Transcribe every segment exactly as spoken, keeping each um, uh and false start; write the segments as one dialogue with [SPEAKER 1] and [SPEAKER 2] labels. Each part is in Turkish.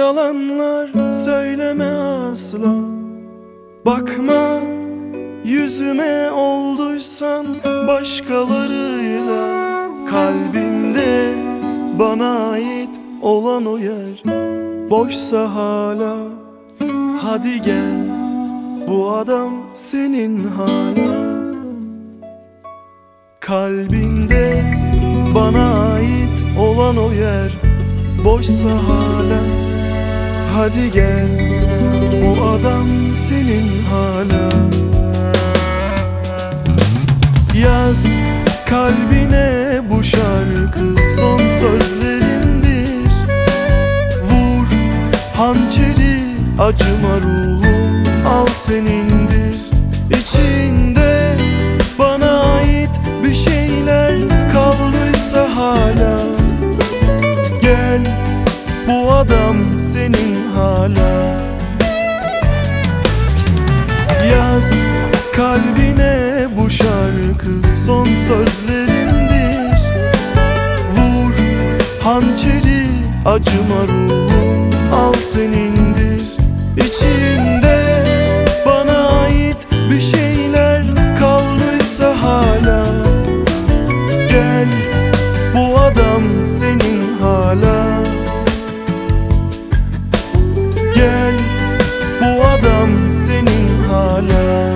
[SPEAKER 1] yalanlar söyleme asla. Bakma yüzüme, olduysan başkalarıyla. Kalbinde bana ait olan o yer boşsa hala. Hadi gel, bu adam senin hala. Kalbinde bana ait olan o yer boşsa hala. Hadi gel, bu adam senin hala. Yaz kalbine bu şarkı son sözlerimdir. Vur hançeri, acıma ruhum al senindir. İçinde bana ait bir şeyler kaldıysa hala. Gel, bu adam senin hala. Yaz kalbine bu şarkı son sözlerimdir. Vur hançeri, acıma ruhum al senindir. İçinde bana ait bir şeyler kaldıysa hala. Gel, bu adam senin hala. Gel, bu adam senin hala.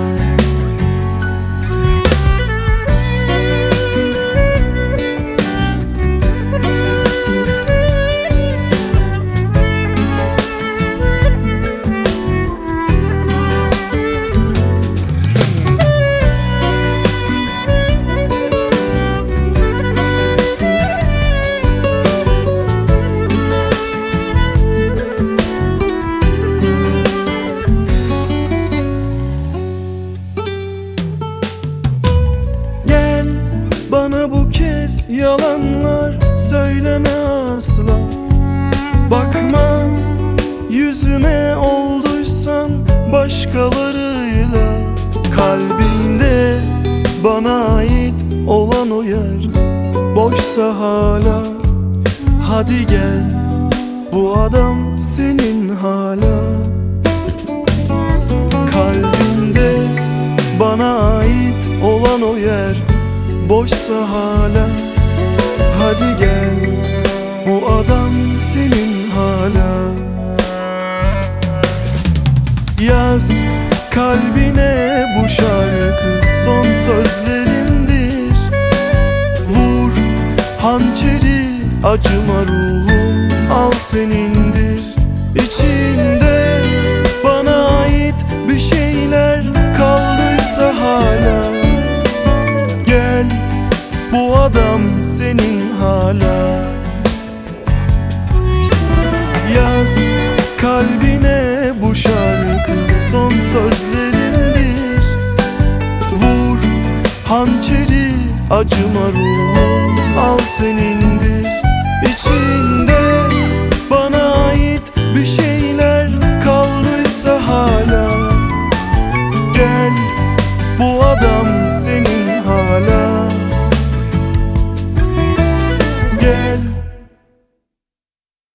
[SPEAKER 1] Bana bu kez yalanlar söyleme asla. Bakma yüzüme, olduysan başkalarıyla. Kalbinde bana ait olan o yer boşsa hala. Hadi gel, bu adam senin hala. Kalbinde bana ait olan o yer boşsa hala. Hadi gel, bu adam senin hala. Yaz kalbine bu şarkı son sözlerimdir. Vur hançeri, acıma ruhum al senindir. İçinde bana ait bir şeyler kaldıysa hala. Gel, bu adam senin hala. Yaz kalbine bu şarkı son sözlerimdir. Vur hançeri, acıma ruhum al senindir. İçinde bana ait bir şeyler kaldıysa hala. Gel, bu adam senin hala. Gel,